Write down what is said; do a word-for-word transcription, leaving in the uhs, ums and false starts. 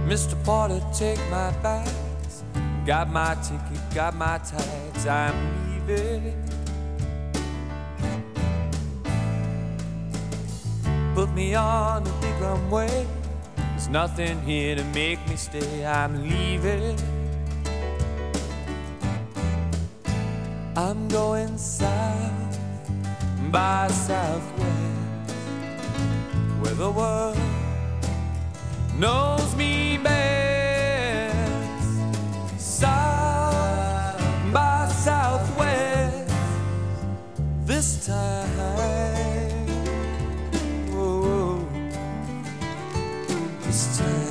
Mister Porter, take my bags. Got my ticket, got my tags, I'm leaving. Put me on the big runway. There's nothing here to make me stay, I'm leaving. I'm going south by Southwest, where the world knows me best. South by Southwest this time. Oh, this time.